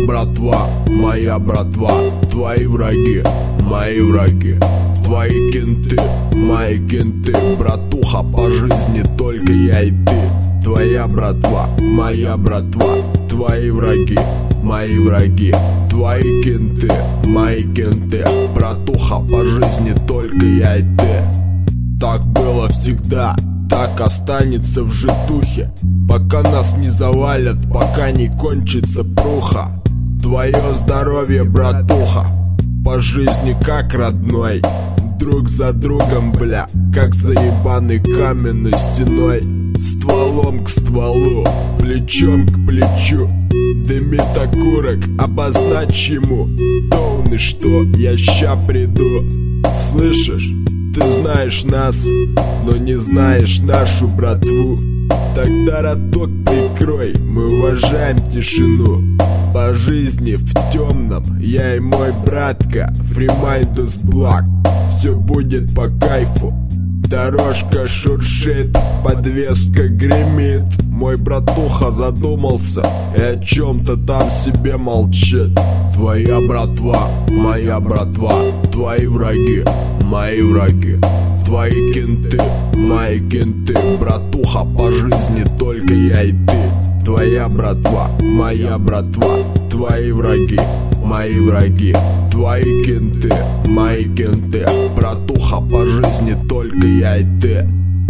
братва, моя братва, твои враги, мои враги, твои кенты, мои кенты. Братуха, по жизни только я и ты. Твоя братва, моя братва, твои враги, мои враги, твои кенты, мои кенты. Братуха, по жизни только я и ты. Так было всегда, так останется в житухе, пока нас не завалят, пока не кончится пруха. Твое здоровье, братуха, по жизни как родной. Друг за другом, бля, как за ебаной каменной стеной. Стволом к стволу, плечом к плечу. Дымит окурок, обозначь ему тон, и что я ща приду. Слышишь? Ты знаешь нас, но не знаешь нашу братву. Тогда роток прикрой, мы уважаем тишину. По жизни в темном я и мой братка, Фримайндус Блак. Все будет по кайфу. Дорожка шуршит, подвеска гремит. Мой братуха задумался и о чем-то там себе молчит. Твоя братва, моя братва, твои враги, мои враги, твои кенты, мои кенты. Братуха, по жизни только я и ты. Твоя братва, моя братва, твои враги, мои враги, твои кенты, мои кенты. Братуха, по жизни только я и ты.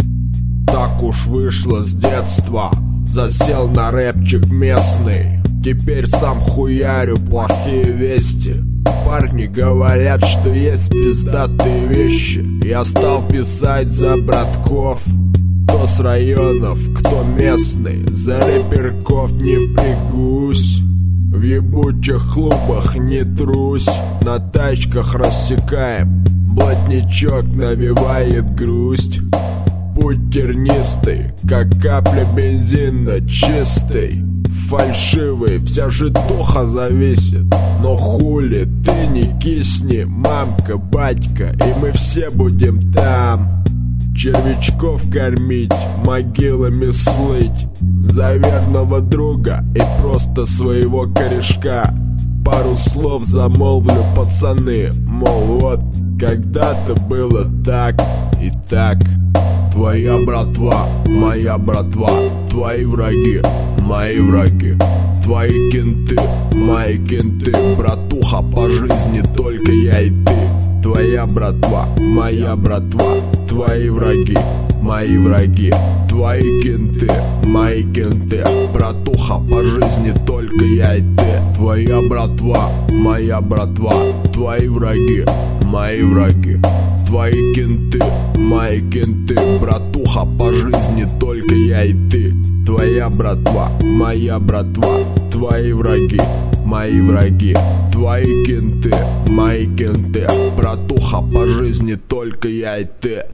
Так уж вышло с детства, засел на рэпчик местный. Теперь сам хуярю плохие вести. Парни говорят, что есть пиздатые вещи. Я стал писать за братков, кто с районов, кто местный. За рэперков не впрягусь, в ебучих клубах не трусь. На тачках рассекаем, блатничок навевает грусть. Путь тернистый, как капля бензина чистый. Фальшивый, вся житуха зависит. Но хули, ты не кисни, мамка, батька, и мы все будем там. Червячков кормить, могилами слыть. За верного друга и просто своего корешка. Пару слов замолвлю, пацаны, мол, вот когда-то было так и так. Твоя братва, моя братва, твои враги, мои враги, твои кенты, мои кенты. Братуха, по жизни только я и ты. Твоя братва, моя братва, твои враги, мои враги, твои кенты, мои кенты. Братуха, по жизни только я и ты. Твоя братва, моя братва, твои враги, мои враги, твои кенты, мои кенты. Братуха, по жизни только я и ты. Твоя братва, моя братва, твои враги, мои враги, твои кенты, мои кенты. Братуха, по жизни только я и ты.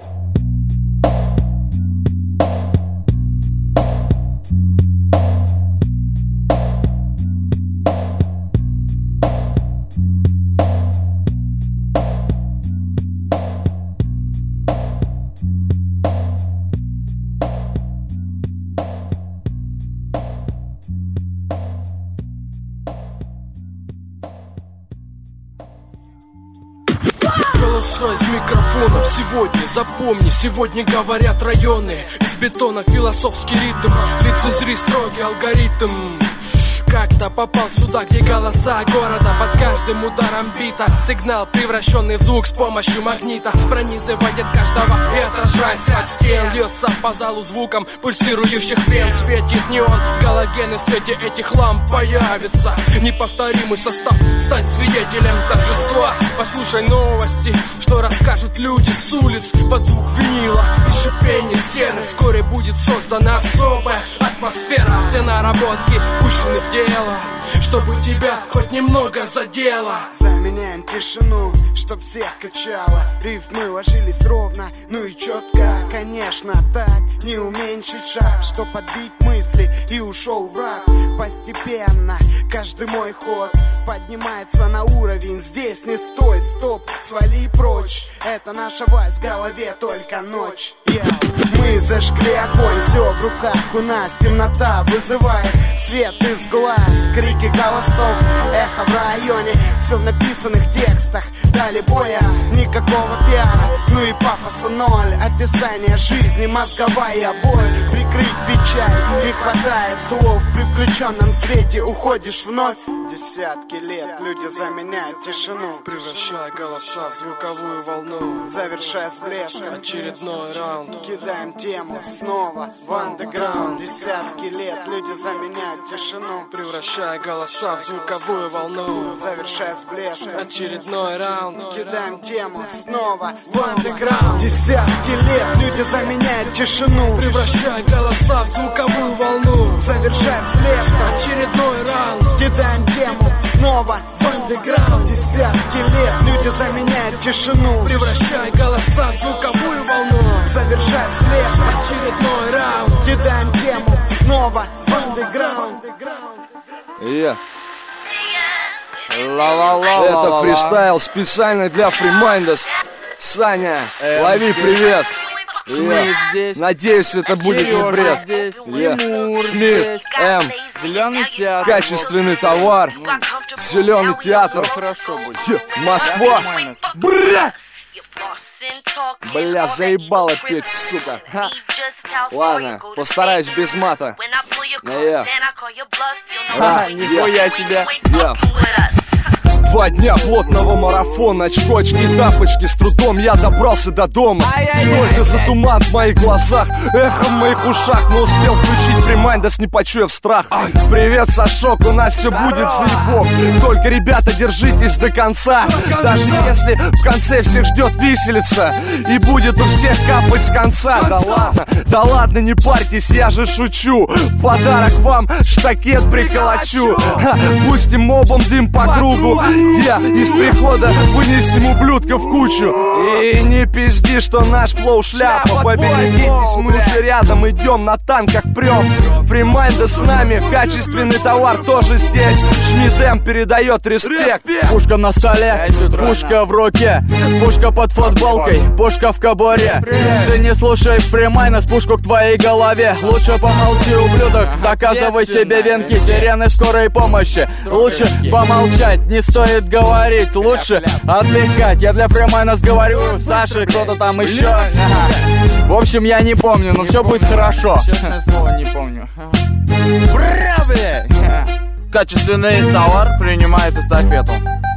Из микрофонов сегодня, запомни, сегодня говорят районы. Из бетона философский ритм, лицезри строгий алгоритм. Как-то попал сюда, где голоса города под каждым ударом бита. Сигнал, превращенный в звук с помощью магнита, пронизывает каждого и отражаясь от стен. Льется по залу звуком пульсирующих вен. Светит неон, галогены в свете этих ламп появится неповторимый состав. Стань свидетелем торжества. Послушай новости, что расскажут люди с улиц под звук винила и шипение серы. Вскоре будет создана особая атмосфера. Все наработки пущены в дело, чтобы тебя хоть немного задело. Заменяем тишину, чтоб всех качало. Рифмы ложились ровно, ну и четко. Конечно, так не уменьшить шаг, чтоб подбить мысли и ушел враг. Постепенно каждый мой ход поднимается на уровень. Здесь не стой, стоп, свали прочь. Это наша власть в голове, только ночь. Мы зажгли огонь, все в руках у нас. Темнота вызывает свет из глаз, крики голосов, эхо в районе. Все в написанных текстах, дали боя, никакого пиара, ну и пафоса ноль. Описание жизни, мозговая боль. Прикрыть печаль, не хватает слов. При включенном свете уходишь вновь. Десятки лет люди заменяют тишину, превращая голоса в звуковую волну, завершая с блеском очередной раунд. Кидаем тему снова в андеграунд. Десятки лет люди заменяют тишину, превращая голоса в звуковую волну, завершая с блеском очередной раунд. Кидаем тему снова в андеграунд. Десятки лет люди заменяют тишину, превращая голоса в звуковую волну, завершая с блеском очередной раунд. Кидаем тему снова в андеграунд. Десятки лет люди заменяют тишину, превращая голоса в звуковую волну, завершая с блеском очередной раунд. Кидаем тему снова в андеграунд. Это фристайл специально для Freeminders. Саня, лови привет. Шмидт здесь. Надеюсь, это будет не бред. Здесь. Тимур Шмидт, здесь. Зеленый театр. Качественный товар. Зеленый театр. Хорошо будет. Москва. Бля! Бля, заебало петь, сука. Ха. Ладно, постараюсь без мата. Нихуя себе. 2 дня плотного марафона, очки, тапочки, с трудом я добрался до дома. Сколько за туман в моих глазах, эхо в моих ушах, но успел включить Freeminders, не почуяв страх. Привет, Сашок, у нас все будет заебок. Только, ребята, держитесь до конца. Даже если в конце всех ждет виселица и будет у всех капать с конца. Да ладно, не парьтесь, я же шучу. В подарок вам штакет приколочу. Пустим мобом дым по кругу. Я из прихода вынесем ублюдков в кучу. И не пизди, что наш флоу шляпа. Поберегитесь, мы уже рядом идем, на танках прем. Freeminders с нами, качественный товар тоже здесь. Шмидт передает респект. Пушка на столе, пушка в руке, пушка под футболкой, пушка в кобуре. Ты не слушай Freeminders, пушку к твоей голове. Лучше помолчи, ублюдок, заказывай себе венки, сирены скорой помощи. Лучше помолчать, не стоит говорить, лучше отдыхать. Я для Freeminders говорю, Саша, кто-то там еще. В общем, я не помню, но все будет хорошо. Честное слово, не помню. Бра, блядь! Качественный товар принимает эстафету.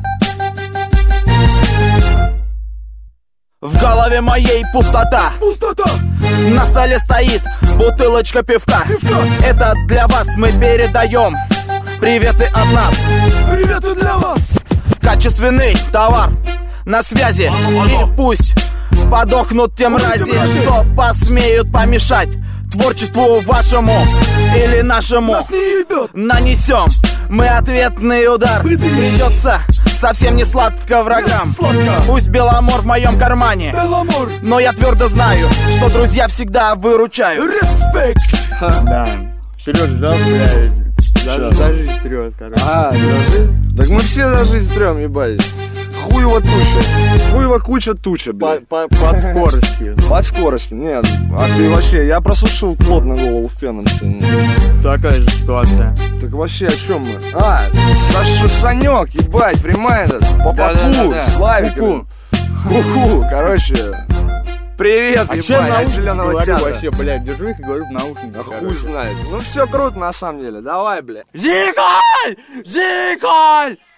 В голове моей пустота. На столе стоит бутылочка пивка. Это для вас мы передаем приветы от нас. Приветы для вас. Качественный товар на связи. И пусть подохнут те мрази, что посмеют помешать творчеству вашему или нашему. Нанесем мы ответный удар. Придется совсем не сладко врагам. Пусть Беломор в моем кармане, но я твердо знаю, что друзья всегда выручают. Респект. Да. Серёж, да, блядь. За жизнь трёт, короче. За жизнь? Так мы все за жизнь трём, ебать. Хуево туча. Хуево куча туча, блядь. Под скоростью. Под скоростью, нет. А ты вообще, я просушил плотно голову феном сегодня. Такая же ситуация. Так вообще о чем мы? Санек, ебать, Freeminders, Попаку, Славик. Ку-ку, короче. Привет, ебать, от Зеленого театра. Вообще, блядь, держу их и говорю в наушниках. Хуй знает. Ну все круто на самом деле, давай, блядь. Зикаль! Зикаль!